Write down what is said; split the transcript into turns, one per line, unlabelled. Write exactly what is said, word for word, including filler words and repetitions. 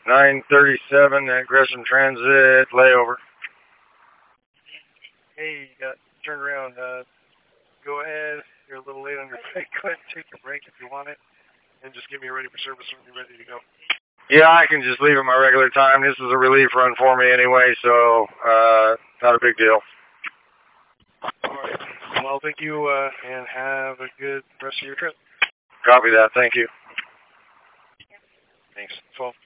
nine thirty-seven at Gresham Transit, layover.
Hey, you got turned around. Uh, go ahead. You're a little late on your break. Go ahead and take your break if you want it. And just get me ready for service when you're ready to go.
Yeah, I can just leave at my regular time. This is a relief run for me anyway, so uh, not a big deal.
All right. Well, thank you, uh, and have a good rest of your trip.
Copy that. Thank you.
Thanks. twelve.